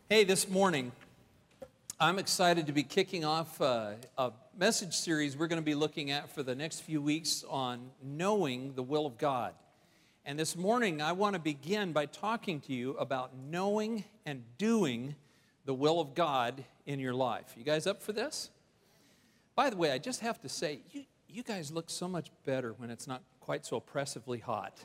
Hey, this morning, I'm excited to be kicking off a message series we're going to be looking at for the next few weeks on knowing the will of God. And this morning, I want to begin by talking to you about knowing and doing the will of God in your life. You guys up for this? By the way, I just have to say, you guys look so much better when it's not quite so oppressively hot.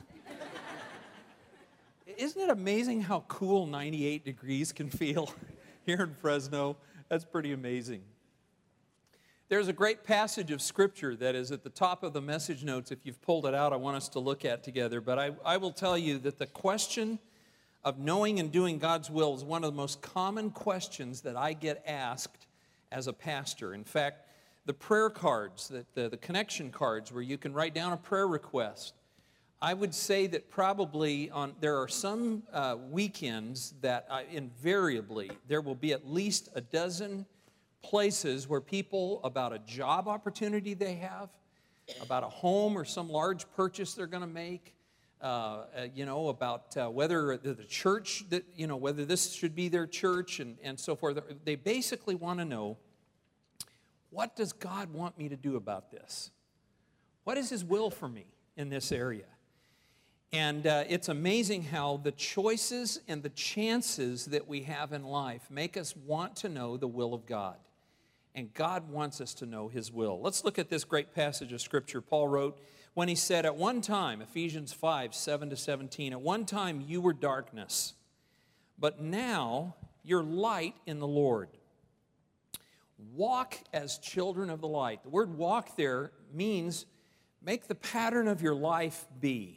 Isn't it amazing how cool 98 degrees can feel here in Fresno? That's pretty amazing. There's a great passage of Scripture that is at the top of the message notes. If you've pulled it out, I want us to look at together. But I will tell you that the question of knowing and doing God's will is one of the most common questions that I get asked as a pastor. In fact, the prayer cards, the connection cards where you can write down a prayer request, I would say that probably there are some weekends that invariably there will be at least a dozen places where people, about a job opportunity they have, about a home or some large purchase they're going to make, about whether the church, whether this should be their church and so forth. They basically want to know, what does God want me to do about this? What is His will for me in this area? And it's amazing how the choices and the chances that we have in life make us want to know the will of God. And God wants us to know His will. Let's look at this great passage of Scripture. Paul wrote when he said, at one time, Ephesians 5, 7-17, at one time you were darkness, but now you're light in the Lord. Walk as children of the light. The word walk there means make the pattern of your life be.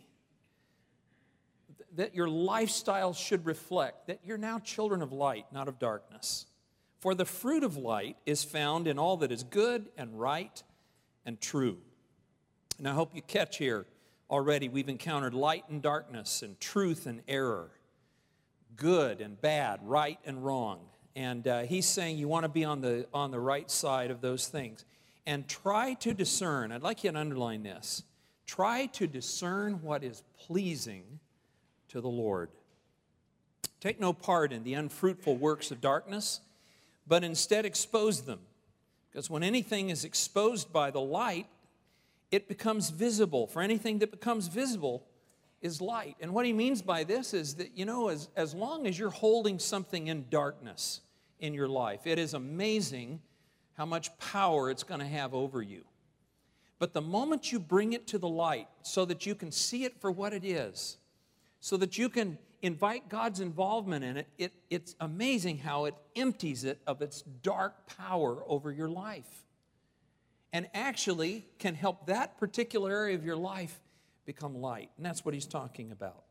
That your lifestyle should reflect that you're now children of light, not of darkness. For the fruit of light is found in all that is good and right and true. And I hope you catch here already we've encountered light and darkness and truth and error, good and bad, right and wrong. And he's saying you want to be on the right side of those things. And try to discern, I'd like you to underline this, try to discern what is pleasing to the Lord. Take no part in the unfruitful works of darkness, but instead expose them. Because when anything is exposed by the light, it becomes visible. For anything that becomes visible is light. And what he means by this is that, as long as you're holding something in darkness in your life, it is amazing how much power it's going to have over you. But the moment you bring it to the light so that you can see it for what it is, so that you can invite God's involvement in it, it's amazing how it empties it of its dark power over your life. And actually can help that particular area of your life become light. And that's what he's talking about.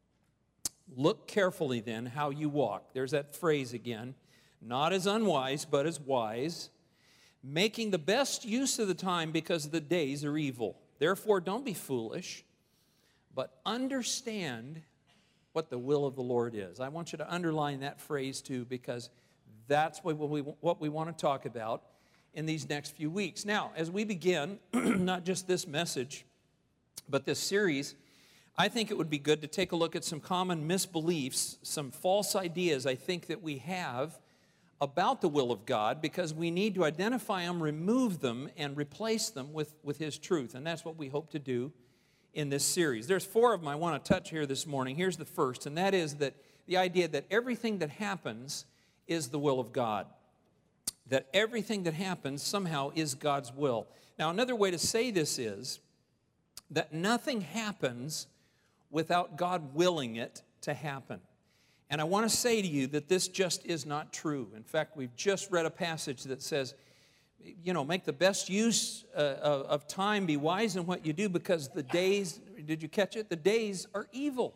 Look carefully then how you walk. There's that phrase again. Not as unwise, but as wise, making the best use of the time because the days are evil. Therefore, don't be foolish, but understand what the will of the Lord is. I want you to underline that phrase too, because that's what we want to talk about in these next few weeks. Now, as we begin, not just this message, but this series, I think it would be good to take a look at some common misbeliefs, some false ideas I think that we have about the will of God, because we need to identify them, remove them, and replace them with His truth. And that's what we hope to do in this series. There's 4 of them I want to touch here this morning. Here's the first, and that is that the idea that everything that happens is the will of God. That everything that happens somehow is God's will. Now, another way to say this is that nothing happens without God willing it to happen. And I want to say to you that this just is not true. In fact, we've just read a passage that says, make the best use of time, be wise in what you do, because the days, did you catch it? The days are evil.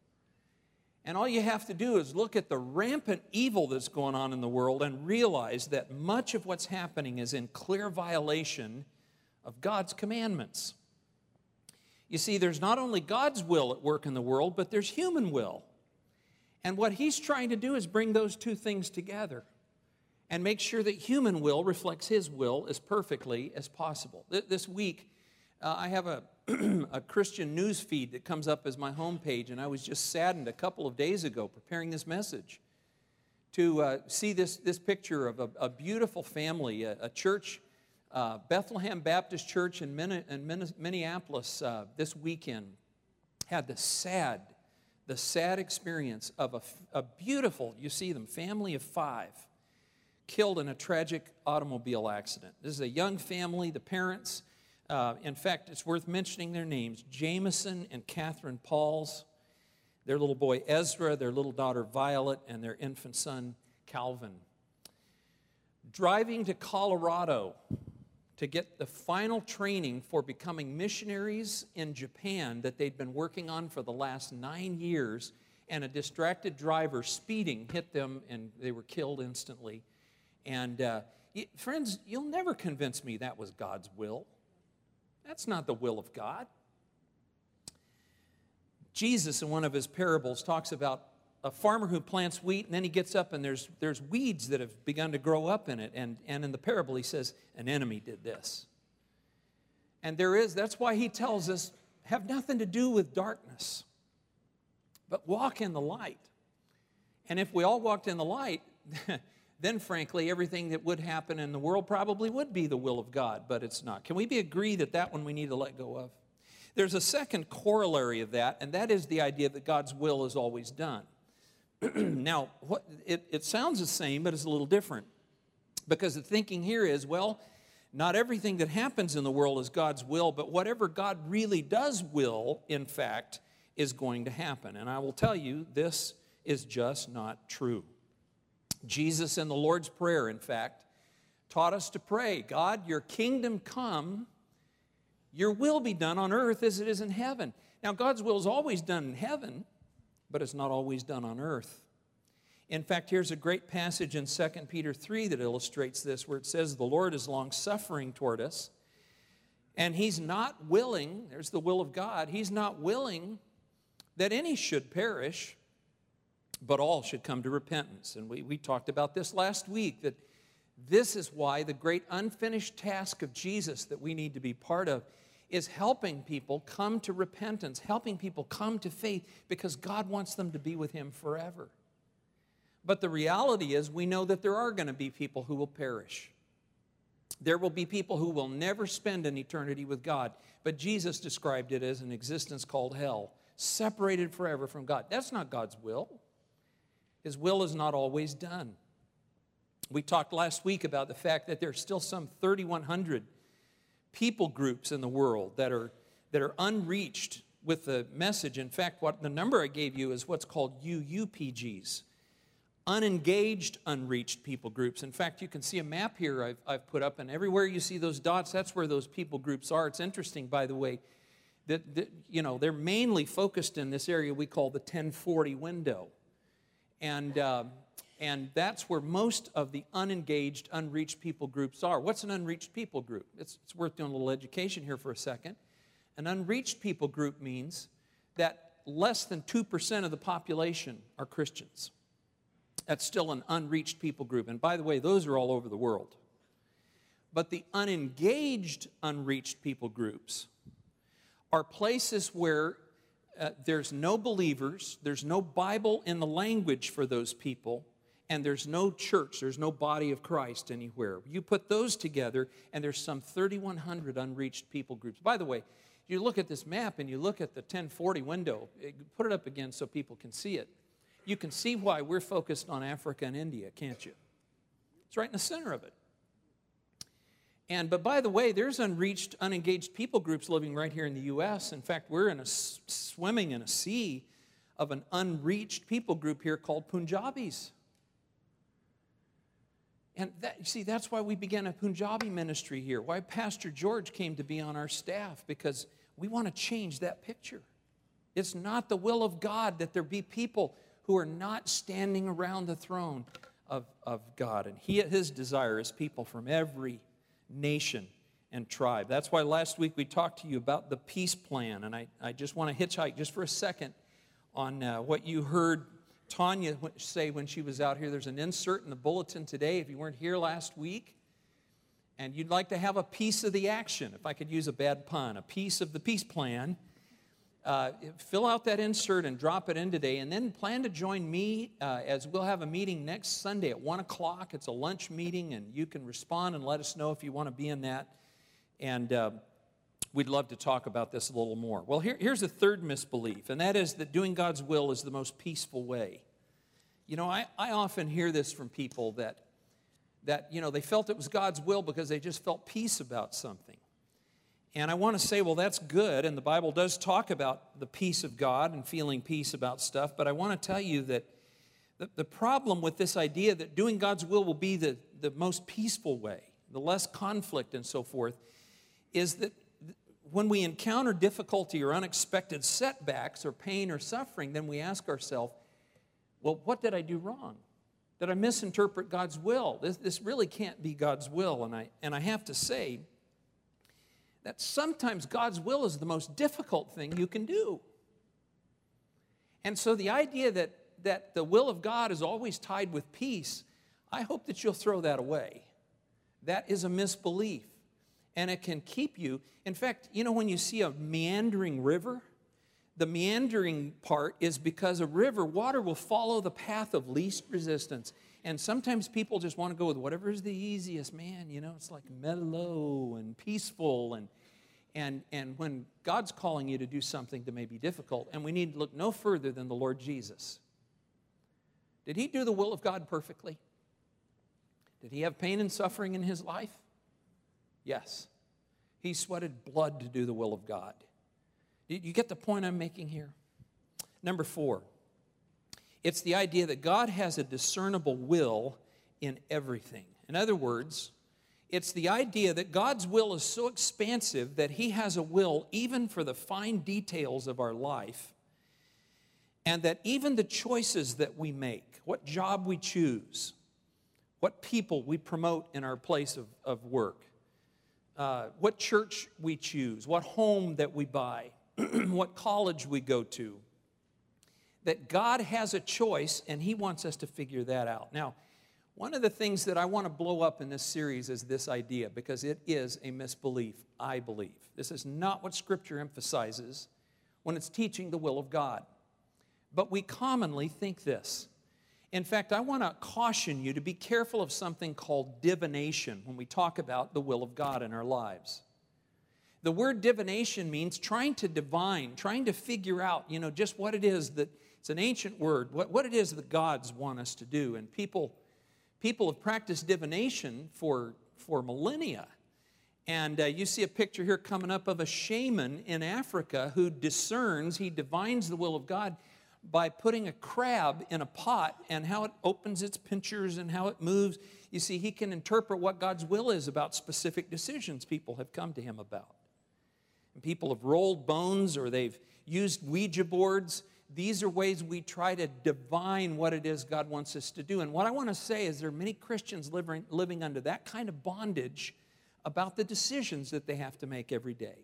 And all you have to do is look at the rampant evil that's going on in the world and realize that much of what's happening is in clear violation of God's commandments. You see, there's not only God's will at work in the world, but there's human will. And what He's trying to do is bring those two things together and make sure that human will reflects His will as perfectly as possible. This week, I have a Christian news feed that comes up as my homepage, and I was just saddened a couple of days ago preparing this message to see this picture of a beautiful family, a church, Bethlehem Baptist Church in Minneapolis this weekend had the sad experience of a beautiful, you see them, family of 5 killed in a tragic automobile accident. This is a young family, the parents, in fact, it's worth mentioning their names, Jameson and Catherine Pauls, their little boy Ezra, their little daughter Violet, and their infant son Calvin. Driving to Colorado to get the final training for becoming missionaries in Japan that they'd been working on for the last 9 years, and a distracted driver speeding hit them, and they were killed instantly. And friends, you'll never convince me that was God's will. That's not the will of God. Jesus, in one of his parables, talks about a farmer who plants wheat, and then he gets up and there's weeds that have begun to grow up in it. And in the parable, he says, an enemy did this. And that's why he tells us, have nothing to do with darkness, but walk in the light. And if we all walked in the light, then frankly, everything that would happen in the world probably would be the will of God, but it's not. Can we agree that one we need to let go of? There's a second corollary of that, and that is the idea that God's will is always done. Now, it sounds the same, but it's a little different. Because the thinking here is, well, not everything that happens in the world is God's will, but whatever God really does will, in fact, is going to happen. And I will tell you, this is just not true. Jesus in the Lord's Prayer, in fact, taught us to pray, God, your kingdom come, your will be done on earth as it is in heaven. Now, God's will is always done in heaven, but it's not always done on earth. In fact, here's a great passage in 2 Peter 3 that illustrates this, where it says, the Lord is long-suffering toward us, and he's not willing, there's the will of God, he's not willing that any should perish, but all should come to repentance. And we talked about this last week, that this is why the great unfinished task of Jesus that we need to be part of is helping people come to repentance, helping people come to faith, because God wants them to be with him forever. But the reality is, we know that there are going to be people who will perish. There will be people who will never spend an eternity with God. But Jesus described it as an existence called hell, separated forever from God. That's not God's will. His will is not always done. We talked last week about the fact that there are still some 3,100 people groups in the world that are unreached with the message. In fact, the number I gave you is what's called UUPGs, unengaged, unreached people groups. In fact, you can see a map here I've put up, and everywhere you see those dots, that's where those people groups are. It's interesting, by the way, that they're mainly focused in this area we call the 1040 window. And that's where most of the unengaged, unreached people groups are. What's an unreached people group? It's worth doing a little education here for a second. An unreached people group means that less than 2% of the population are Christians. That's still an unreached people group. And by the way, those are all over the world. But the unengaged, unreached people groups are places where there's no believers, there's no Bible in the language for those people, and there's no church, there's no body of Christ anywhere. You put those together, and there's some 3,100 unreached people groups. By the way, you look at this map and you look at the 1040 window, put it up again so people can see it. You can see why we're focused on Africa and India, can't you? It's right in the center of it. But by the way, there's unreached, unengaged people groups living right here in the U.S. In fact, we're swimming in a sea of an unreached people group here called Punjabis. And that's why we began a Punjabi ministry here, why Pastor George came to be on our staff, because we want to change that picture. It's not the will of God that there be people who are not standing around the throne of God. And his desire is people from every nation and tribe. That's why last week we talked to you about the peace plan. And I just want to hitchhike just for a second on what you heard Tanya say when she was out here. There's an insert in the bulletin today if you weren't here last week. And you'd like to have a piece of the action, if I could use a bad pun, a piece of the peace plan. fill out that insert and drop it in today, and then plan to join me as we'll have a meeting next Sunday at 1 o'clock. It's a lunch meeting, and you can respond and let us know if you want to be in that. And we'd love to talk about this a little more. Well, here's a third misbelief, and that is that doing God's will is the most peaceful way. You know, I often hear this from people that they felt it was God's will because they just felt peace about something. And I want to say, well, that's good, and the Bible does talk about the peace of God and feeling peace about stuff, but I want to tell you that the problem with this idea that doing God's will be the most peaceful way, the less conflict and so forth, is that when we encounter difficulty or unexpected setbacks or pain or suffering, then we ask ourselves, well, what did I do wrong? Did I misinterpret God's will? This really can't be God's will, and I have to say, that sometimes God's will is the most difficult thing you can do. And so the idea that the will of God is always tied with peace, I hope that you'll throw that away. That is a misbelief, and it can keep you. In fact, you know, when you see a meandering river, the meandering part is because a river, water will follow the path of least resistance. And sometimes people just want to go with whatever is the easiest, man. You know, it's like mellow and peaceful. And when God's calling you to do something that may be difficult, and we need to look no further than the Lord Jesus. Did he do the will of God perfectly? Did he have pain and suffering in his life? Yes. He sweated blood to do the will of God. You get the point I'm making here? Number 4. It's the idea that God has a discernible will in everything. In other words, it's the idea that God's will is so expansive that he has a will even for the fine details of our life, and that even the choices that we make, what job we choose, what people we promote in our place of work, what church we choose, what home that we buy, what college we go to, that God has a choice, and he wants us to figure that out. Now, one of the things that I want to blow up in this series is this idea, because it is a misbelief, I believe. This is not what Scripture emphasizes when it's teaching the will of God. But we commonly think this. In fact, I want to caution you to be careful of something called divination when we talk about the will of God in our lives. The word divination means trying to divine, trying to figure out, just what it is that, it's an ancient word, what it is that gods want us to do. And people have practiced divination for millennia. And you see a picture here coming up of a shaman in Africa who he divines the will of God by putting a crab in a pot and how it opens its pincers and how it moves. You see, he can interpret what God's will is about specific decisions people have come to him about. And people have rolled bones or they've used Ouija boards. These are ways we try to divine what it is God wants us to do. And what I want to say is there are many Christians living under that kind of bondage about the decisions that they have to make every day.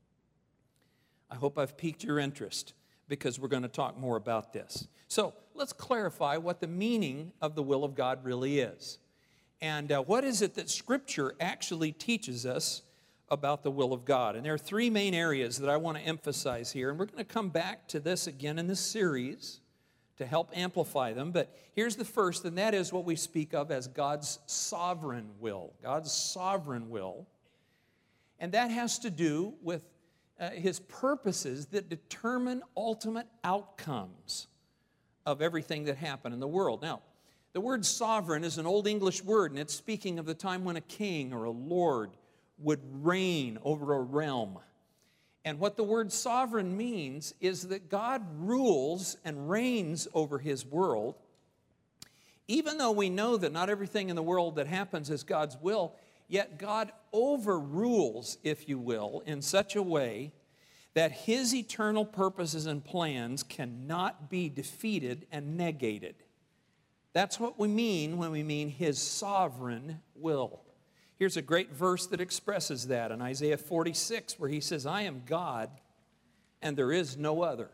I hope I've piqued your interest because we're going to talk more about this. So let's clarify what the meaning of the will of God really is. And what is it that Scripture actually teaches us about the will of God? And there are 3 main areas that I want to emphasize here. And we're going to come back to this again in this series to help amplify them. But here's the first, and that is what we speak of as God's sovereign will. God's sovereign will. And that has to do with his purposes that determine ultimate outcomes of everything that happened in the world. Now, the word sovereign is an Old English word, and it's speaking of the time when a king or a lord would reign over a realm. And what the word sovereign means is that God rules and reigns over his world. Even though we know that not everything in the world that happens is God's will, yet God overrules, if you will, in such a way that his eternal purposes and plans cannot be defeated and negated. That's what we mean when we mean his sovereign will. Here's a great verse that expresses that in Isaiah 46, where he says, I am God, and there is no other.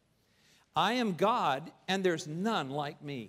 I am God, and there's none like me.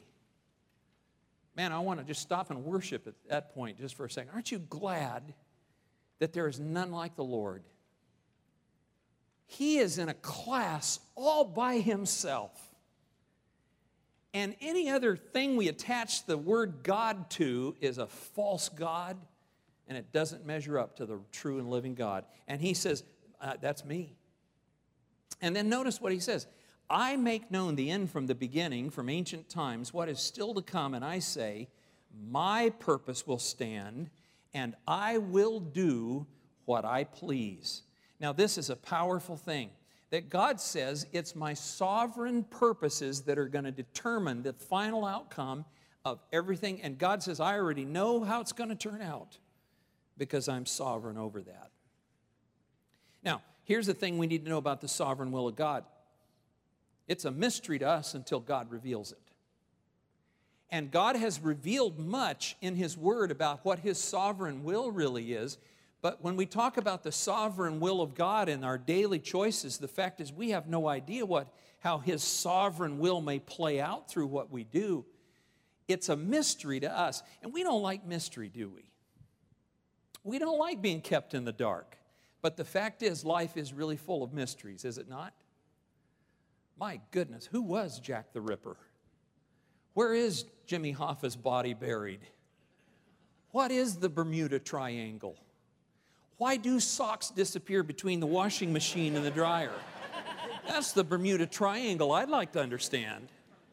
Man, I want to just stop and worship at that point just for a second. Aren't you glad that there is none like the Lord? He is in a class all by himself. And any other thing we attach the word God to is a false God, and it doesn't measure up to the true and living God. And he says, that's me. And then notice what he says. I make known the end from the beginning, from ancient times, what is still to come, and I say, my purpose will stand, and I will do what I please. Now, this is a powerful thing, that God says it's my sovereign purposes that are going to determine the final outcome of everything. And God says, I already know how it's going to turn out because I'm sovereign over that. Now, here's the thing we need to know about the sovereign will of God. It's a mystery to us until God reveals it. And God has revealed much in His Word about what His sovereign will really is. But when we talk about the sovereign will of God in our daily choices, the fact is we have no idea how His sovereign will may play out through what we do. It's a mystery to us. And we don't like mystery, do we? We don't like being kept in the dark. But the fact is, life is really full of mysteries, is it not? My goodness, who was Jack the Ripper? Where is Jimmy Hoffa's body buried? What is the Bermuda Triangle? Why do socks disappear between the washing machine and the dryer? That's the Bermuda Triangle I'd like to understand.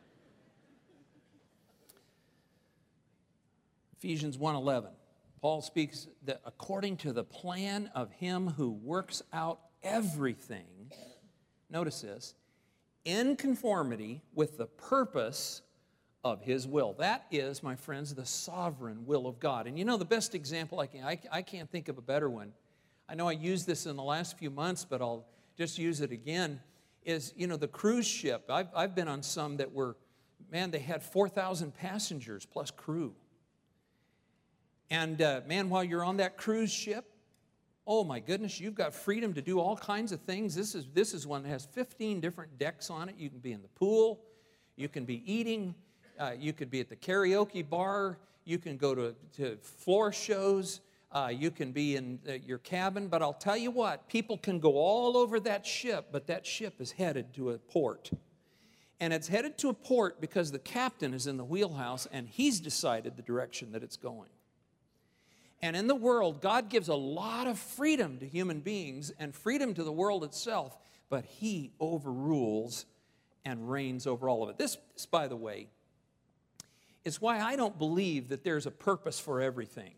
Ephesians 1:11. Paul speaks that according to the plan of Him who works out everything, notice this, in conformity with the purpose of His will. That is, my friends, the sovereign will of God. And you know, the best example I can't think of a better one. I know I used this in the last few months, but I'll just use it again, is, you know, the cruise ship. I've been on some that were, man, they had 4,000 passengers plus crew. And man, while you're on that cruise ship, oh my goodness, you've got freedom to do all kinds of things. This is one that has 15 different decks on it. You can be in the pool, you can be eating, you could be at the karaoke bar, you can go to floor shows, you can be in your cabin. But I'll tell you what, people can go all over that ship, but that ship is headed to a port. And it's headed to a port because the captain is in the wheelhouse and he's decided the direction that it's going. And in the world, God gives a lot of freedom to human beings and freedom to the world itself, but He overrules and reigns over all of it. This, by the way, is why I don't believe that there's a purpose for everything,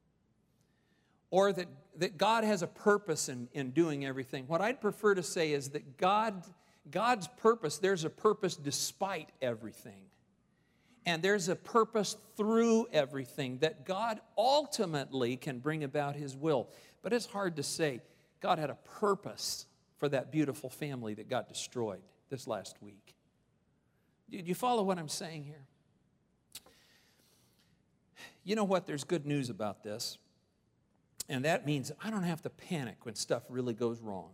or that God has a purpose in doing everything. What I'd prefer to say is that God's purpose, there's a purpose despite everything. And there's a purpose through everything, that God ultimately can bring about His will. But it's hard to say. God had a purpose for that beautiful family that got destroyed this last week. Do you follow what I'm saying here? You know what? There's good news about this. And that means I don't have to panic when stuff really goes wrong.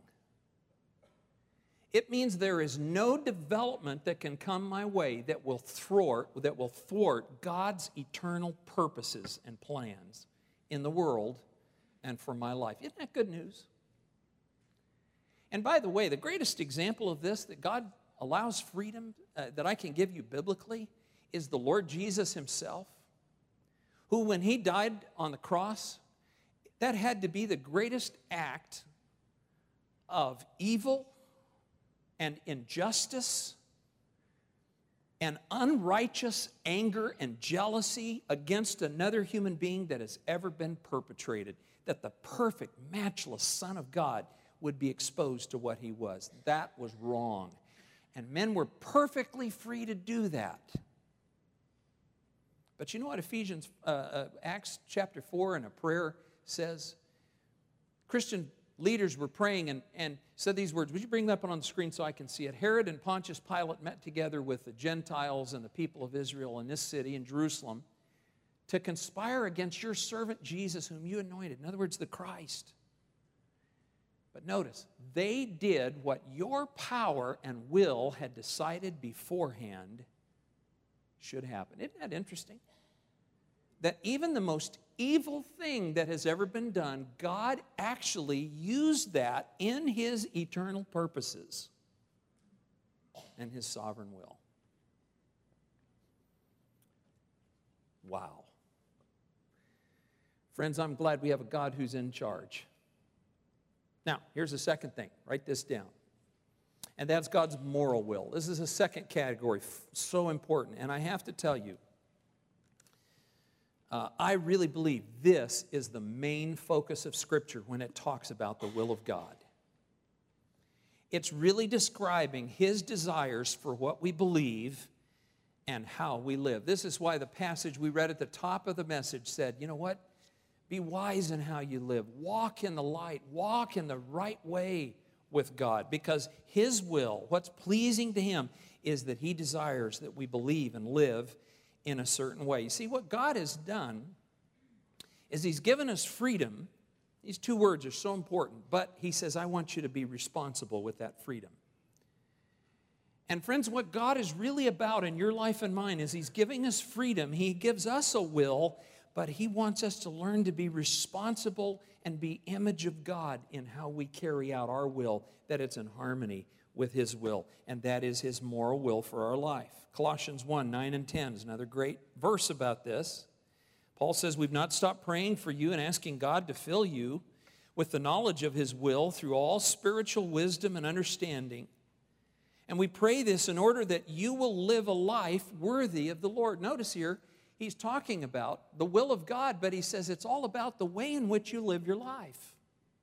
It means there is no development that can come my way that will thwart God's eternal purposes and plans in the world and for my life. Isn't that good news? And by the way, the greatest example of this, that God allows freedom, that I can give you biblically, is the Lord Jesus Himself, who when He died on the cross, that had to be the greatest act of evil and injustice and unrighteous anger and jealousy against another human being that has ever been perpetrated, that the perfect, matchless Son of God would be exposed to what He was. That was wrong. And men were perfectly free to do that. But you know what Acts chapter 4 in a prayer says? Christian leaders were praying and said these words. Would you bring that up on the screen so I can see it? Herod and Pontius Pilate met together with the Gentiles and the people of Israel in this city, in Jerusalem, to conspire against your servant Jesus, whom you anointed. In other words, the Christ. But notice, they did what your power and will had decided beforehand should happen. Isn't that interesting? that even the most evil thing that has ever been done, God actually used that in His eternal purposes and His sovereign will. Wow. Friends, I'm glad we have a God who's in charge. Now, here's the second thing. Write this down. And that's God's moral will. This is a second category, so important. And I have to tell you, I really believe this is the main focus of Scripture when it talks about the will of God. It's really describing His desires for what we believe and how we live. This is why the passage we read at the top of the message said, you know what? Be wise in how you live. Walk in the light. Walk in the right way with God. Because His will, what's pleasing to Him, is that He desires that we believe and live in a certain way. You see, what God has done is He's given us freedom. These two words are so important. But He says, I want you to be responsible with that freedom. And friends, what God is really about in your life and mine is He's giving us freedom. He gives us a will, but He wants us to learn to be responsible and be image of God in how we carry out our will, that it's in harmony with His will, and that is His moral will for our life. Colossians 1, 9 and 10 is another great verse about this. Paul says, we've not stopped praying for you and asking God to fill you with the knowledge of His will through all spiritual wisdom and understanding. And we pray this in order that you will live a life worthy of the Lord. Notice here, he's talking about the will of God, but he says it's all about the way in which you live your life.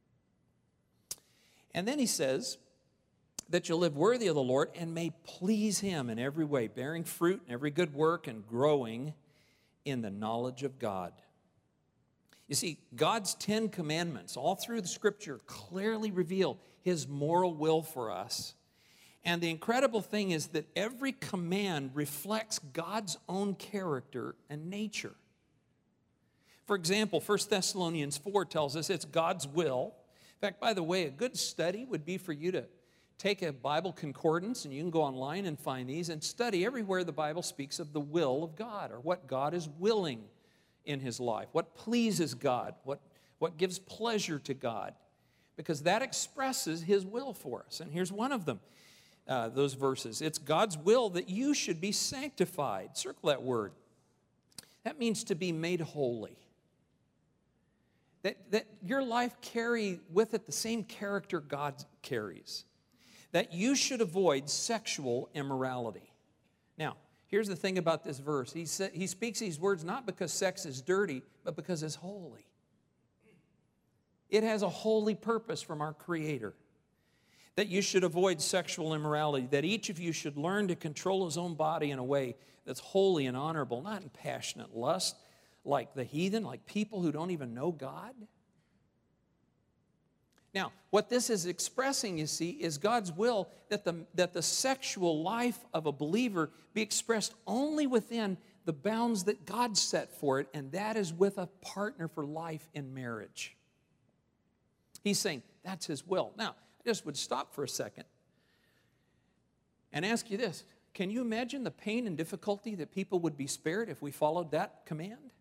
And then he says that you'll live worthy of the Lord and may please Him in every way, bearing fruit in every good work and growing in the knowledge of God. You see, God's 10 commandments all through the Scripture clearly reveal His moral will for us. And the incredible thing is that every command reflects God's own character and nature. For example, 1 Thessalonians 4 tells us it's God's will. In fact, by the way, a good study would be for you to take a Bible concordance, and you can go online and find these, and study everywhere the Bible speaks of the will of God, or what God is willing in His life, what pleases God, what gives pleasure to God, because that expresses His will for us. And here's one of them. Those verses. It's God's will that you should be sanctified. Circle that word. That means to be made holy. That your life carry with it the same character God carries. That you should avoid sexual immorality. Now, here's the thing about this verse. He speaks these words not because sex is dirty, but because it's holy. It has a holy purpose from our Creator. That you should avoid sexual immorality, that each of you should learn to control his own body in a way that's holy and honorable, not in passionate lust, like the heathen, like people who don't even know God. Now, what this is expressing, you see, is God's will that the sexual life of a believer be expressed only within the bounds that God set for it, and that is with a partner for life in marriage. He's saying that's His will. Now, I just would stop for a second and ask you this. Can you imagine the pain and difficulty that people would be spared if we followed that command?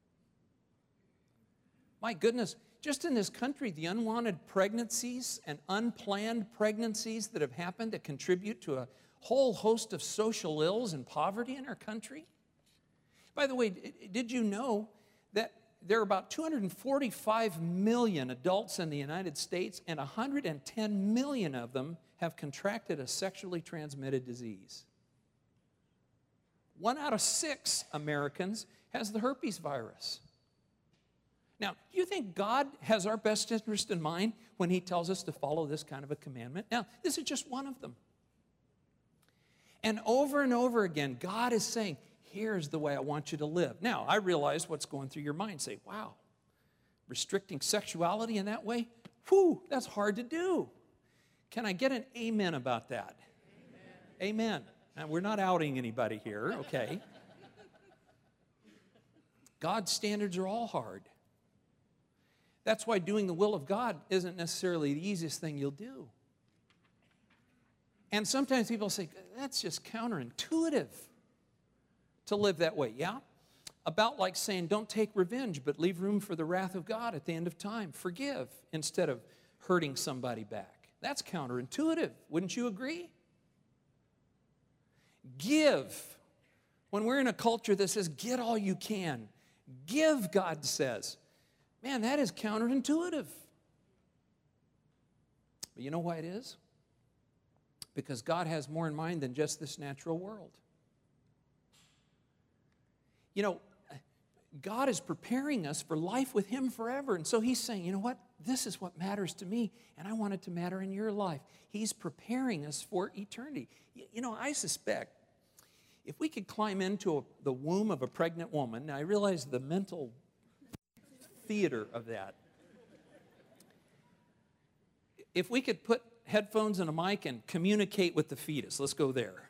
My goodness, just in this country, the unwanted pregnancies and unplanned pregnancies that have happened that contribute to a whole host of social ills and poverty in our country. By the way, did you know that there are about 245 million adults in the United States, and 110 million of them have contracted a sexually transmitted disease? 1 out of 6 Americans has the herpes virus. Now, do you think God has our best interest in mind when He tells us to follow this kind of a commandment? Now, this is just one of them. And over again, God is saying, here's the way I want you to live. Now, I realize what's going through your mind. Say, wow, restricting sexuality in that way? Whew, that's hard to do. Can I get an amen about that? Amen. Amen. Now, we're not outing anybody here, okay? God's standards are all hard. That's why doing the will of God isn't necessarily the easiest thing you'll do. And sometimes people say, that's just counterintuitive to live that way. Yeah, about like saying, don't take revenge, but leave room for the wrath of God at the end of time. Forgive instead of hurting somebody back. That's counterintuitive. Wouldn't you agree? Give. When we're in a culture that says, get all you can, give, God says. Man, that is counterintuitive. But you know why it is? Because God has more in mind than just this natural world. You know, God is preparing us for life with Him forever. And so He's saying, you know what? This is what matters to me, and I want it to matter in your life. He's preparing us for eternity. You know, I suspect if we could climb into the womb of a pregnant woman, now I realize the mental theater of that. If we could put headphones and a mic and communicate with the fetus, let's go there.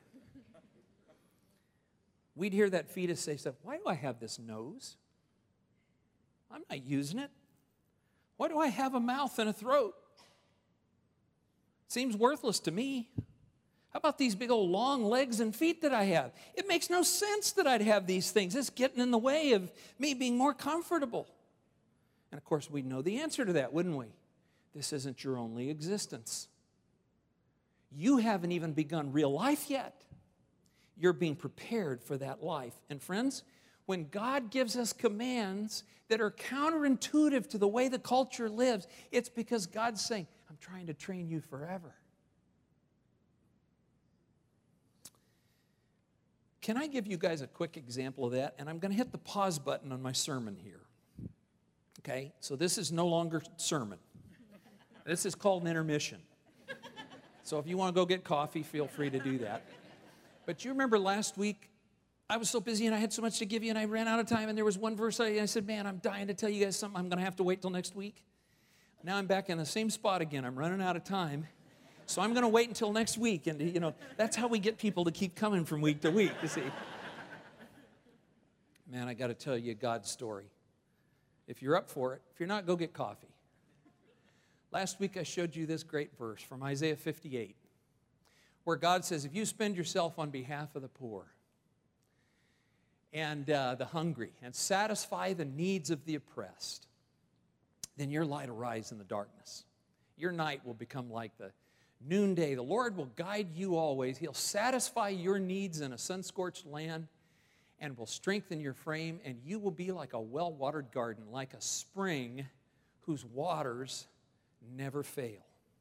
We'd hear that fetus say stuff, why do I have this nose? I'm not using it. Why do I have a mouth and a throat? Seems worthless to me. How about these big old long legs and feet that I have? It makes no sense that I'd have these things. It's getting in the way of me being more comfortable. And of course, we'd know the answer to that, wouldn't we? This isn't your only existence. You haven't even begun real life yet. You're being prepared for that life. And friends, when God gives us commands that are counterintuitive to the way the culture lives, it's because God's saying, I'm trying to train you forever. Can I give you guys a quick example of that? And I'm going to hit the pause button on my sermon here. Okay? So this is no longer sermon. This is called an intermission. So if you want to go get coffee, feel free to do that. But you remember last week, I was so busy and I had so much to give you and I ran out of time, and there was one verse I said, man, I'm dying to tell you guys something. I'm going to have to wait till next week. Now I'm back in the same spot again. I'm running out of time. So I'm going to wait until next week. And, you know, that's how we get people to keep coming from week to week, you see. Man, I got to tell you God's story. If you're up for it. If you're not, go get coffee. Last week I showed you this great verse from Isaiah 58, where God says, if you spend yourself on behalf of the poor and the hungry and satisfy the needs of the oppressed, then your light will rise in the darkness. Your night will become like the noonday. The Lord will guide you always. He'll satisfy your needs in a sun-scorched land and will strengthen your frame, and you will be like a well-watered garden, like a spring whose waters never fail.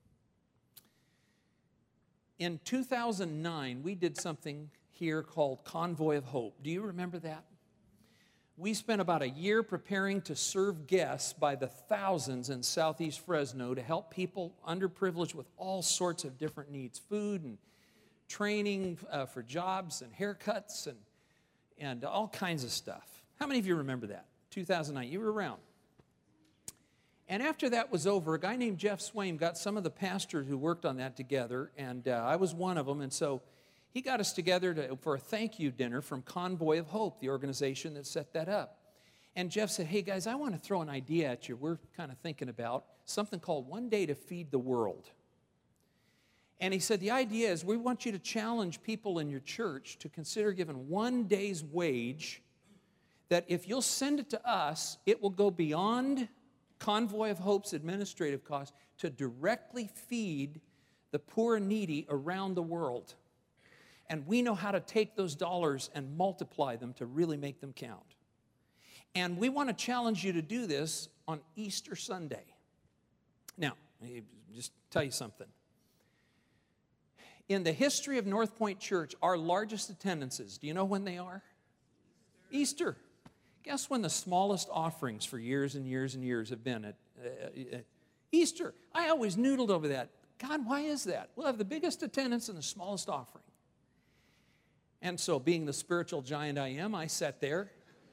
In 2009, we did something here called Convoy of Hope. Do you remember that? We spent about a year preparing to serve guests by the thousands in Southeast Fresno to help people underprivileged with all sorts of different needs, food and training for jobs and haircuts and all kinds of stuff. How many of you remember that? 2009, you were around. And after that was over, a guy named Jeff Swaim got some of the pastors who worked on that together, and I was one of them, and so he got us together for a thank you dinner from Convoy of Hope, the organization that set that up. And Jeff said, hey guys, I want to throw an idea at you. We're kind of thinking about something called One Day to Feed the World. And he said, the idea is we want you to challenge people in your church to consider giving 1 day's wage, that if you'll send it to us, it will go beyond Convoy of Hope's administrative costs to directly feed the poor and needy around the world. And we know how to take those dollars and multiply them to really make them count. And we want to challenge you to do this on Easter Sunday. Now, just tell you something. In the history of North Point Church, our largest attendances, do you know when they are? Easter. Guess when the smallest offerings for years and years and years have been at Easter. I always noodled over that. God, why is that? We'll have the biggest attendance and the smallest offering. And so, being the spiritual giant I am, I sat there.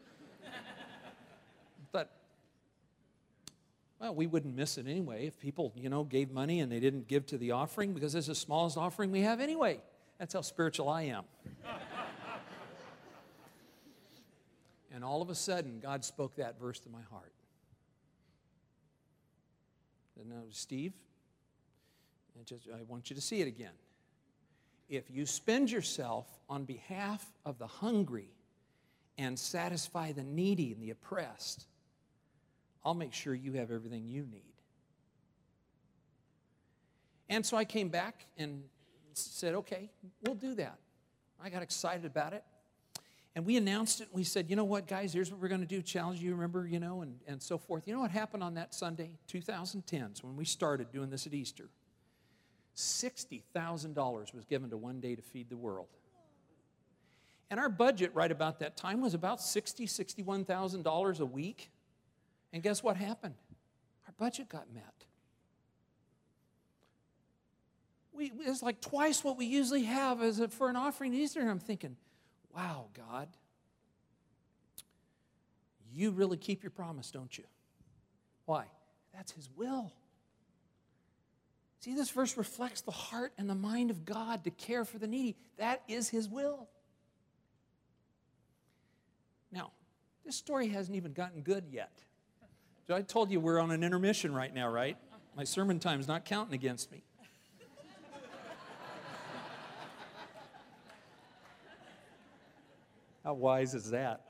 But, well, we wouldn't miss it anyway if people, gave money and they didn't give to the offering, because it's the smallest offering we have anyway. That's how spiritual I am. And all of a sudden, God spoke that verse to my heart. And now, Steve, I want you to see it again. If you spend yourself on behalf of the hungry and satisfy the needy and the oppressed, I'll make sure you have everything you need. And so I came back and said, okay, we'll do that. I got excited about it. And we announced it, and we said, you know what, guys, here's what we're going to do, challenge you, remember, and so forth. You know what happened on that Sunday, 2010, when we started doing this at Easter? $60,000 was given to One Day to Feed the World. And our budget right about that time was about $60,000, $61,000 a week. And guess what happened? Our budget got met. It was like twice what we usually have for an offering at Easter. And I'm thinking, wow, God, you really keep your promise, don't you? Why? That's His will. See, this verse reflects the heart and the mind of God to care for the needy. That is His will. Now, this story hasn't even gotten good yet. So I told you we're on an intermission right now, right? My sermon time's not counting against me. How wise is that?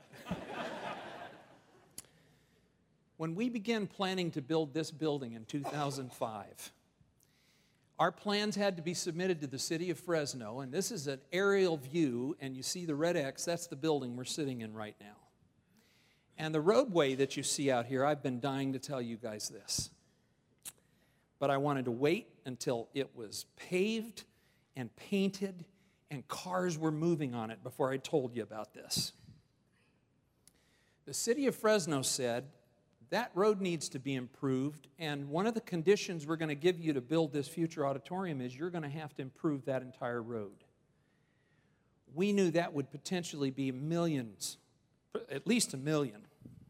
When we began planning to build this building in 2005, our plans had to be submitted to the city of Fresno, and this is an aerial view, and you see the red X, that's the building we're sitting in right now. And the roadway that you see out here, I've been dying to tell you guys this. But I wanted to wait until it was paved and painted and cars were moving on it before I told you about this. The city of Fresno said, that road needs to be improved, and one of the conditions we're going to give you to build this future auditorium is you're going to have to improve that entire road. We knew that would potentially be millions, at least $1 million.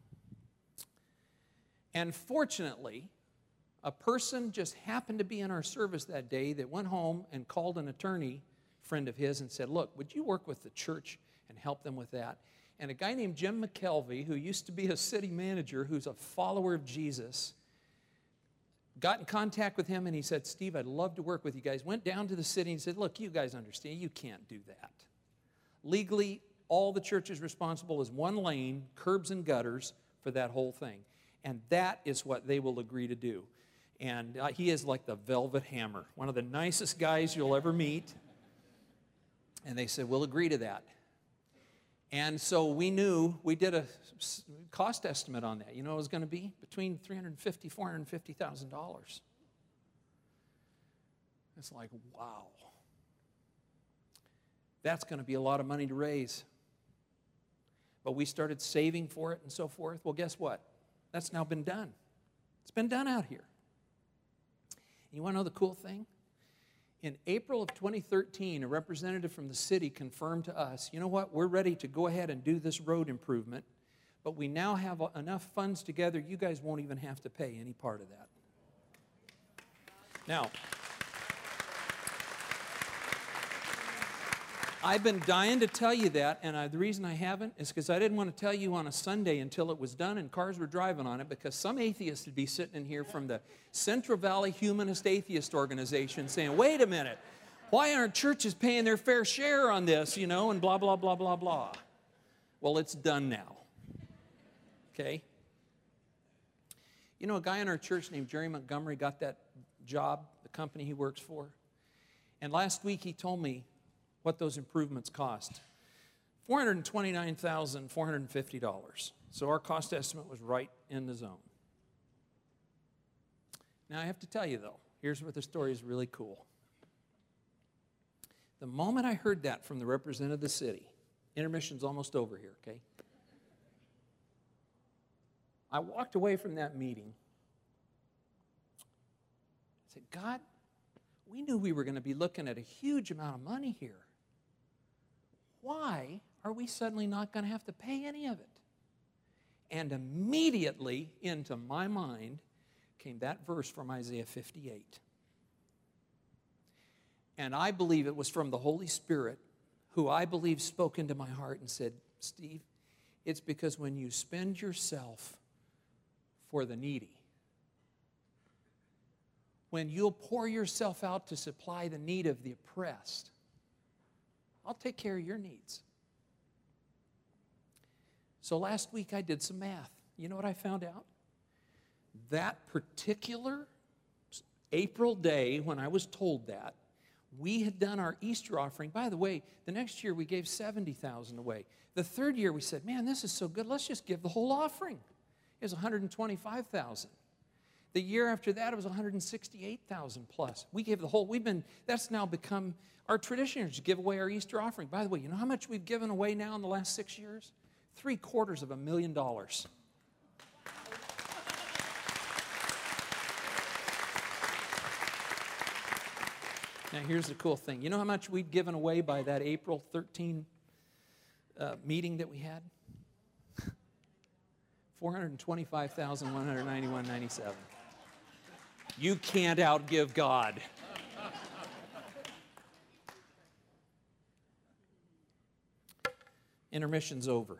And fortunately, a person just happened to be in our service that day that went home and called an attorney friend of his and said, look, would you work with the church and help them with that? And a guy named Jim McKelvey, who used to be a city manager, who's a follower of Jesus, got in contact with him and he said, Steve, I'd love to work with you guys. Went down to the city and said, look, you guys understand, you can't do that. Legally, all the church is responsible is one lane, curbs and gutters for that whole thing. And that is what they will agree to do. And he is like the velvet hammer, one of the nicest guys you'll ever meet. And they said, we'll agree to that. And so we knew, we did a cost estimate on that. You know, it was going to be between $350,000, $450,000. It's like, wow. That's going to be a lot of money to raise. But we started saving for it and so forth. Well, guess what? That's now been done. It's been done out here. And you want to know the cool thing? In April of 2013, a representative from the city confirmed to us, you know what, we're ready to go ahead and do this road improvement, but we now have enough funds together, you guys won't even have to pay any part of that. Now, I've been dying to tell you that, and the reason I haven't is because I didn't want to tell you on a Sunday until it was done and cars were driving on it, because some atheists would be sitting in here from the Central Valley Humanist Atheist Organization saying, wait a minute, why aren't churches paying their fair share on this, you know, and blah, blah, blah, blah, blah. Well, it's done now, okay? You know, a guy in our church named Jerry Montgomery got that job, the company he works for, and last week he told me what those improvements cost. $429,450. So our cost estimate was right in the zone. Now I have to tell you though, here's where the story is really cool. The moment I heard that from the representative of the city, intermission's almost over here, okay? I walked away from that meeting. I said, God, we knew we were going to be looking at a huge amount of money here. Why are we suddenly not going to have to pay any of it? And immediately into my mind came that verse from Isaiah 58. And I believe it was from the Holy Spirit, who I believe spoke into my heart and said, Steve, it's because when you spend yourself for the needy, when you'll pour yourself out to supply the need of the oppressed, I'll take care of your needs. So last week I did some math. You know what I found out? That particular April day when I was told that, we had done our Easter offering. By the way, the next year we gave $70,000 away. The third year we said, man, this is so good, let's just give the whole offering. It was $125,000. The year after that, it was $168,000 plus. We gave the whole, that's now become our tradition to give away our Easter offering. By the way, you know how much we've given away now in the last 6 years? $750,000. Now, here's the cool thing. You know how much we'd given away by that April 13 meeting that we had? $425,191.97. You can't outgive God. Intermission's over.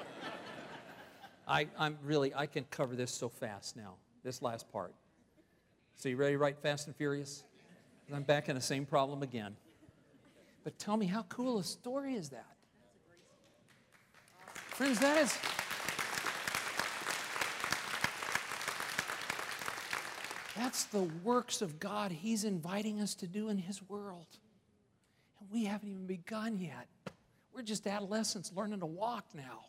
I can cover this so fast now, this last part. So you ready to write Fast and Furious? I'm back in the same problem again. But tell me, how cool a story is that? Friends, that's the works of God He's inviting us to do in His world. And we haven't even begun yet. We're just adolescents learning to walk now.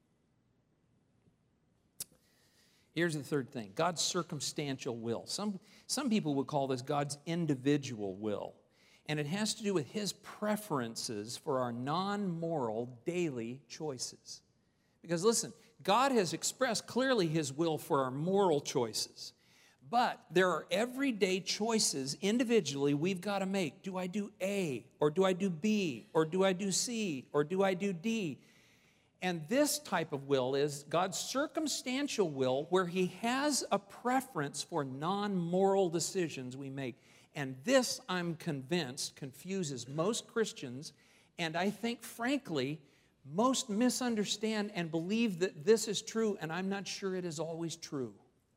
Here's the third thing, God's circumstantial will. Some people would call this God's individual will. And it has to do with His preferences for our non-moral daily choices. Because listen, God has expressed clearly His will for our moral choices. But there are everyday choices individually we've got to make. Do I do A, or do I do B, or do I do C, or do I do D? And this type of will is God's circumstantial will, where He has a preference for non-moral decisions we make. And this, I'm convinced, confuses most Christians, and I think, frankly, most misunderstand and believe that this is true, and I'm not sure it is always true.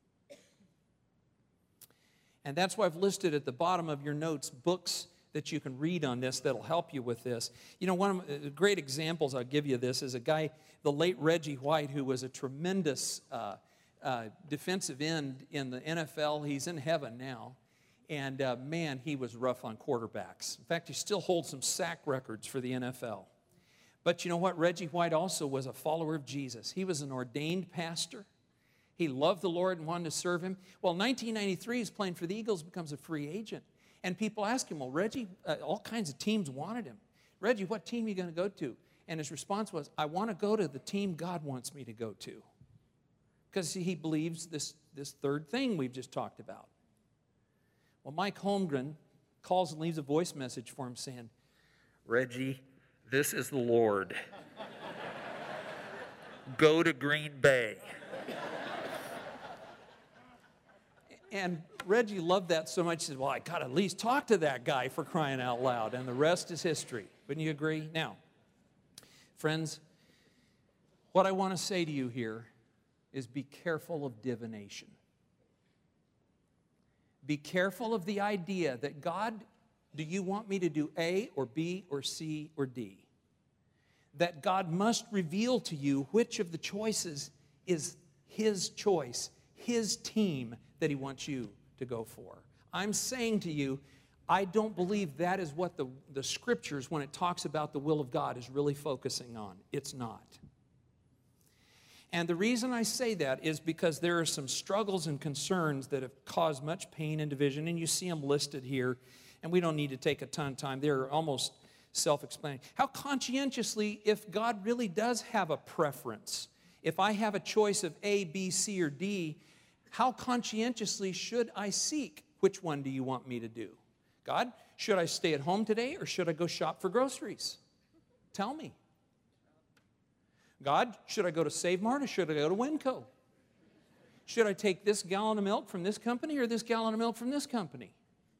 And that's why I've listed at the bottom of your notes books that you can read on this that'll help you with this. You know, one of the great examples I'll give you this is a guy, the late Reggie White, who was a tremendous defensive end in the NFL. He's in heaven now. And man, he was rough on quarterbacks. In fact, he still holds some sack records for the NFL. But you know what? Reggie White also was a follower of Jesus. He was an ordained pastor. He loved the Lord and wanted to serve Him. Well, in 1993, he's playing for the Eagles, becomes a free agent. And people ask him, well, Reggie, all kinds of teams wanted him. Reggie, what team are you going to go to? And his response was, I want to go to the team God wants me to go to. Because he believes this third thing we've just talked about. Well, Mike Holmgren calls and leaves a voice message for him saying, Reggie, this is the Lord. Go to Green Bay. And Reggie loved that so much, he said, well, I got to at least talk to that guy, for crying out loud. And the rest is history. Wouldn't you agree? Now, friends, what I want to say to you here is be careful of divination. Be careful of the idea that God, do you want me to do A or B or C or D? That God must reveal to you which of the choices is His choice, His team that He wants you to go for. I'm saying to you, I don't believe that is what the Scriptures, when it talks about the will of God, is really focusing on. It's not. And the reason I say that is because there are some struggles and concerns that have caused much pain and division, and you see them listed here, and we don't need to take a ton of time. They're almost self-explaining. How conscientiously, if God really does have a preference, if I have a choice of A, B, C, or D, how conscientiously should I seek? Which one do you want me to do? God, should I stay at home today, or should I go shop for groceries? Tell me. God, should I go to Save Mart or should I go to Winco? Should I take this gallon of milk from this company or this gallon of milk from this company?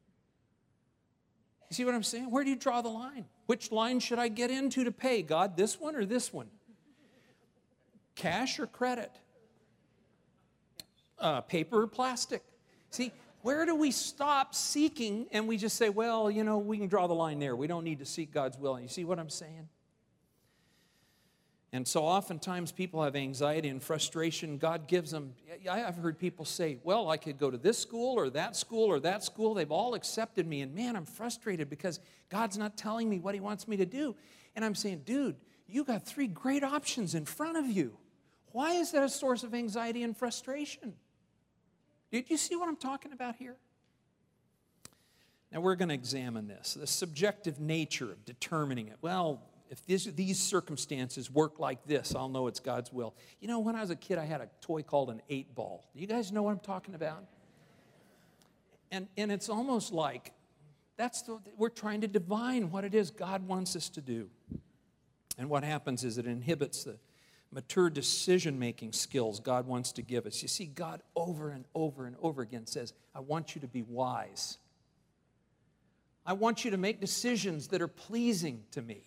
You see what I'm saying? Where do you draw the line? Which line should I get into to pay? God, this one or this one? Cash or credit? Paper or plastic? See, where do we stop seeking and we just say, well, you know, we can draw the line there. We don't need to seek God's will. And you see what I'm saying? And so oftentimes people have anxiety and frustration. God gives them, I've heard people say, well, I could go to this school or that school or that school. They've all accepted me. And man, I'm frustrated because God's not telling me what He wants me to do. And I'm saying, dude, you got 3 great options in front of you. Why is that a source of anxiety and frustration? Did you see what I'm talking about here? Now we're going to examine this, the subjective nature of determining it. Well, if these circumstances work like this, I'll know it's God's will. You know, when I was a kid, I had a toy called an 8-ball. Do you guys know what I'm talking about? And it's almost like we're trying to divine what it is God wants us to do. And what happens is it inhibits the mature decision-making skills God wants to give us. You see, God over and over and over again says, I want you to be wise. I want you to make decisions that are pleasing to me.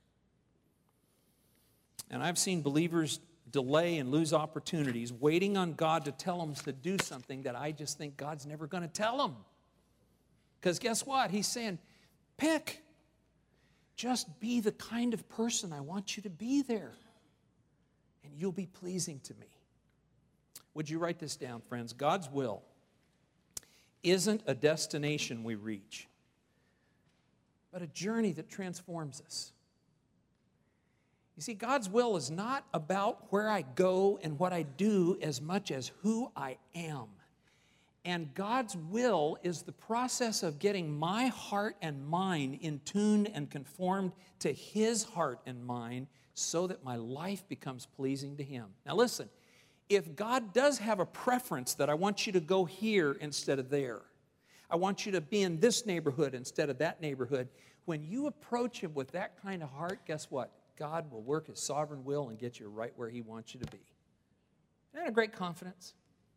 And I've seen believers delay and lose opportunities waiting on God to tell them to do something that I just think God's never going to tell them. Because guess what? He's saying, pick. Just be the kind of person I want you to be there. And you'll be pleasing to me. Would you write this down, friends? God's will isn't a destination we reach, but a journey that transforms us. You see, God's will is not about where I go and what I do as much as who I am. And God's will is the process of getting my heart and mind in tune and conformed to His heart and mind so that my life becomes pleasing to Him. Now listen, if God does have a preference that I want you to go here instead of there, I want you to be in this neighborhood instead of that neighborhood, when you approach Him with that kind of heart, guess what? God will work His sovereign will and get you right where He wants you to be. Isn't that a great confidence?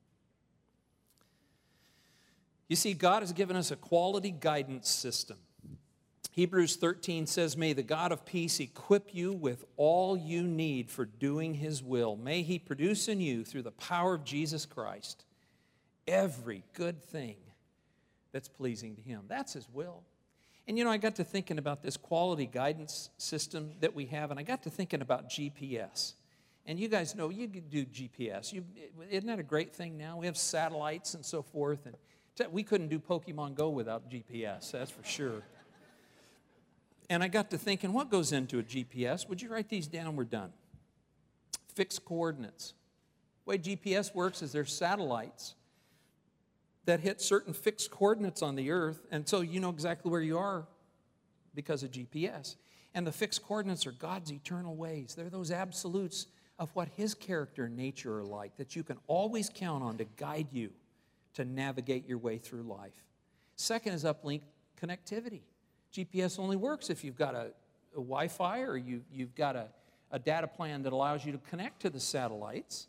You see, God has given us a quality guidance system. Hebrews 13 says, may the God of peace equip you with all you need for doing His will. May He produce in you, through the power of Jesus Christ, every good thing that's pleasing to Him. That's His will. And you know, I got to thinking about this quality guidance system that we have, and I got to thinking about GPS. And you guys know you can do GPS. Isn't that a great thing now? We have satellites and so forth. And we couldn't do Pokemon Go without GPS, that's for sure. And I got to thinking, what goes into a GPS? Would you write these down? We're done. Fixed coordinates. The way GPS works is there's satellites that hit certain fixed coordinates on the earth, and so you know exactly where you are because of GPS. And the fixed coordinates are God's eternal ways. They're those absolutes of what His character and nature are like that you can always count on to guide you to navigate your way through life. Second is uplink connectivity. GPS only works if you've got a Wi-Fi or you've got a data plan that allows you to connect to the satellites.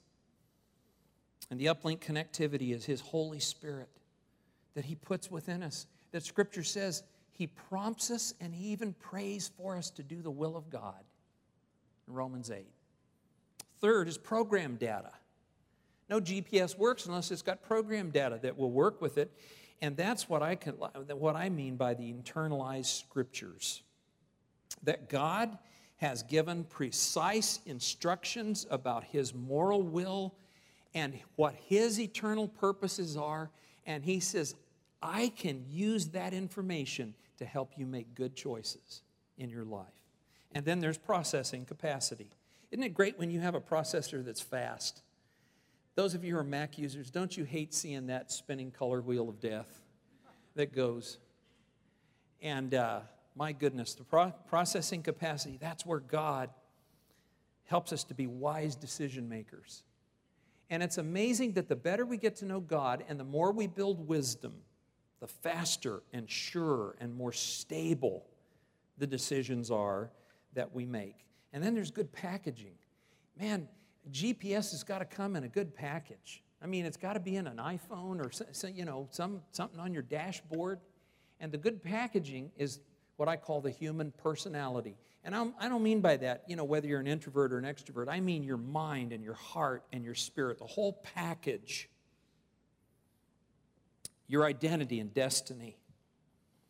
And the uplink connectivity is His Holy Spirit that He puts within us. That Scripture says He prompts us and He even prays for us to do the will of God in Romans 8. Third is program data. No GPS works unless it's got program data that will work with it. And that's what I mean by the internalized Scriptures. That God has given precise instructions about His moral will and what His eternal purposes are, and He says, I can use that information to help you make good choices in your life. And then there's processing capacity. Isn't it great when you have a processor that's fast? Those of you who are Mac users, don't you hate seeing that spinning color wheel of death that goes? And my goodness, the processing capacity, that's where God helps us to be wise decision makers. And it's amazing that the better we get to know God and the more we build wisdom, the faster and surer and more stable the decisions are that we make. And then there's good packaging. Man, GPS has got to come in a good package. I mean, it's got to be in an iPhone or something on your dashboard. And the good packaging is what I call the human personality. And I don't mean by that, whether you're an introvert or an extrovert. I mean your mind and your heart and your spirit, the whole package. Your identity and destiny.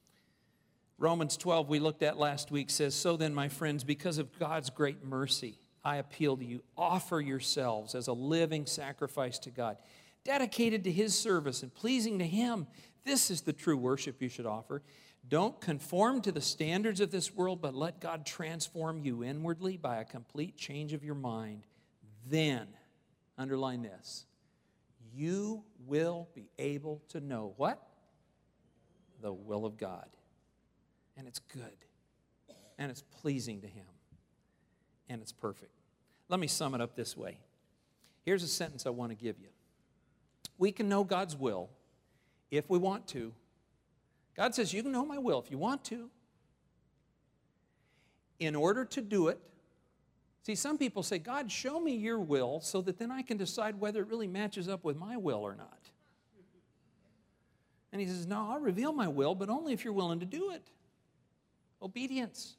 Romans 12, we looked at last week, says, so then, my friends, because of God's great mercy, I appeal to you, offer yourselves as a living sacrifice to God, dedicated to His service and pleasing to Him. This is the true worship you should offer. Don't conform to the standards of this world, but let God transform you inwardly by a complete change of your mind. Then, underline this, you will be able to know what? The will of God. And it's good. And it's pleasing to Him. And it's perfect. Let me sum it up this way. Here's a sentence I want to give you. We can know God's will if we want to. God says, you can know my will if you want to. In order to do it, see, some people say, God, show me your will so that then I can decide whether it really matches up with my will or not. And He says, no, I'll reveal my will, but only if you're willing to do it. Obedience.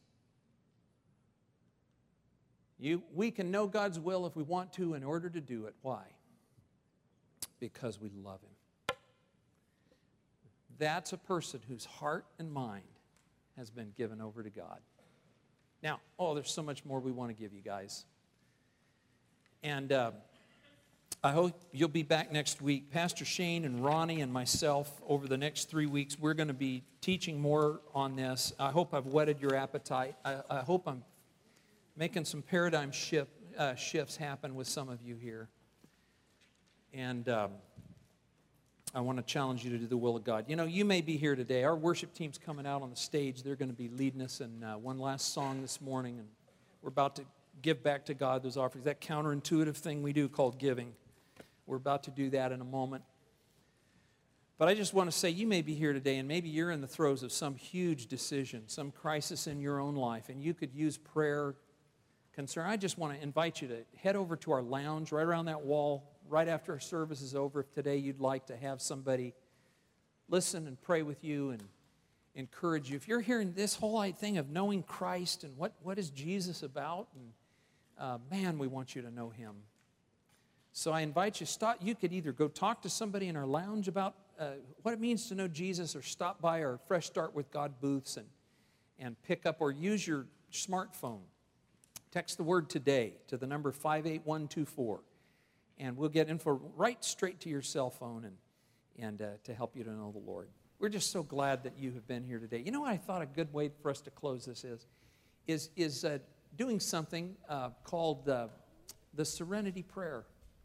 We can know God's will if we want to in order to do it. Why? Because we love Him. That's a person whose heart and mind has been given over to God. Now, there's so much more we want to give you guys. And I hope you'll be back next week. Pastor Shane and Ronnie and myself, over the next 3 weeks, we're going to be teaching more on this. I hope I've whetted your appetite. I hope I'm making some paradigm shifts happen with some of you here. And I want to challenge you to do the will of God. You know, you may be here today. Our worship team's coming out on the stage. They're going to be leading us in one last song this morning. And we're about to give back to God those offerings. That counterintuitive thing we do called giving. We're about to do that in a moment. But I just want to say, you may be here today, and maybe you're in the throes of some huge decision, some crisis in your own life, and you could use prayer, concern. I just want to invite you to head over to our lounge right around that wall right after our service is over. If today you'd like to have somebody listen and pray with you and encourage you. If you're hearing this whole thing of knowing Christ and what is Jesus about, and man, we want you to know Him. So I invite you, you could either go talk to somebody in our lounge about what it means to know Jesus, or stop by our Fresh Start with God booths and pick up, or use your smartphone. Text the word today to the number 58124, and we'll get info right straight to your cell phone and to help you to know the Lord. We're just so glad that you have been here today. You know what I thought a good way for us to close this is doing something called the Serenity Prayer.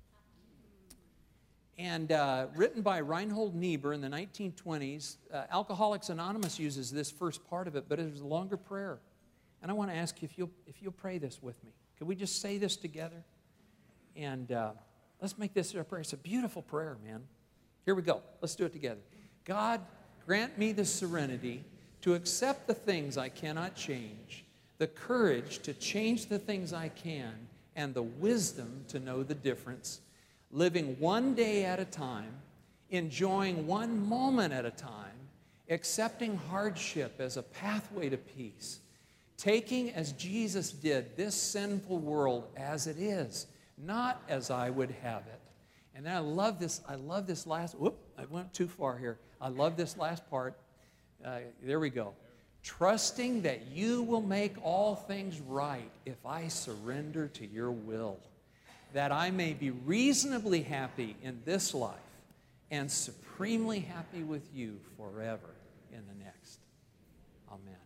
And written by Reinhold Niebuhr in the 1920s. Alcoholics Anonymous uses this first part of it, but it is a longer prayer. And I want to ask you if you'll pray this with me. Can we just say this together? And let's make this our prayer. It's a beautiful prayer, man. Here we go. Let's do it together. God, grant me the serenity to accept the things I cannot change, the courage to change the things I can, and the wisdom to know the difference, living one day at a time, enjoying one moment at a time, accepting hardship as a pathway to peace, taking as Jesus did this sinful world as it is, not as I would have it. And then I love this last, I went too far here. I love this last part. There we go. Trusting that you will make all things right if I surrender to your will, that I may be reasonably happy in this life and supremely happy with you forever in the next. Amen.